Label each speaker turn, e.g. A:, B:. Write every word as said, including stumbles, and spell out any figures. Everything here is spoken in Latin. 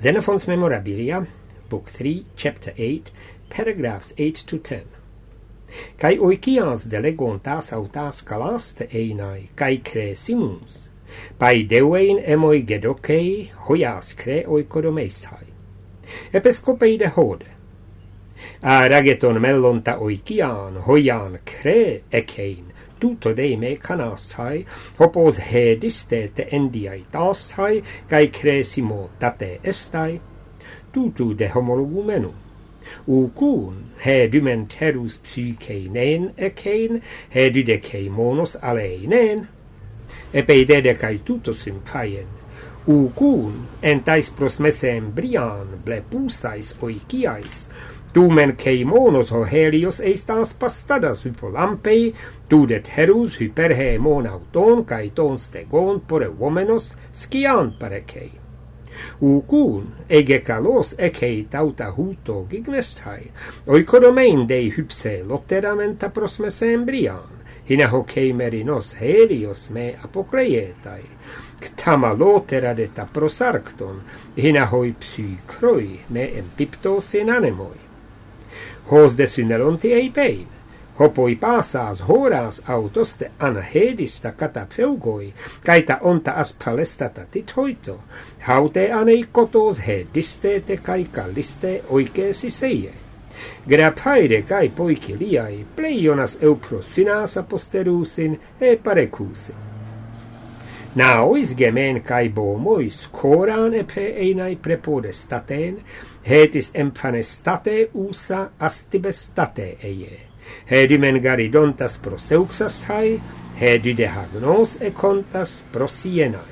A: Xenophon's Memorabilia, Book three, Chapter eight, paragraphs eight to ten. Kai oikias delegontas autas calaste einai, kai cresimus, pai dewein emoi gedokei, hoias cre oikodomeistai. Episcopei de hode. A rageton mellonta oikian, hoian cre ekein, tuto de me canastai, hopos hediste te endiai tastai, kai cresimo tate estai, tutu de homologumenu. Ukun, he dumenterus psyche nen ekein, he dudecei monos aleinen, epe dedecai tutosim caien. Ukun, entais prosmesem brian, blepusais oikiais, tumen cei monos ho helios estas pastadas hypolampei, tudet herus hyperhe mon auton, cae ton stegon pore vomenos scian parecei. Ukun, ege calos ecei tauta huto gignestai, oikodomein dei hypse lotteramenta prosmesem brian, hina hocei merinos helios me apocreietai, ctama lotera deta prosarcton, hina hoi psycroi me empiptos in anemoi. Hos de synelonti eipein, hopoi pasas horas autoste anahedista catapheugoi, caita onta as palestata titoito, haute anei kotos hedistete cae caliste oike siseie. Grapaire cae poikiliai pleionas euprosynas aposterusin e parecusin. Naois gemen cae bomois coran epe einai prepodestaten, hetis emphanestate usa astibestate eie. Hedimen garidontas proseuxas hai, hedide hagnos e contas prosienai.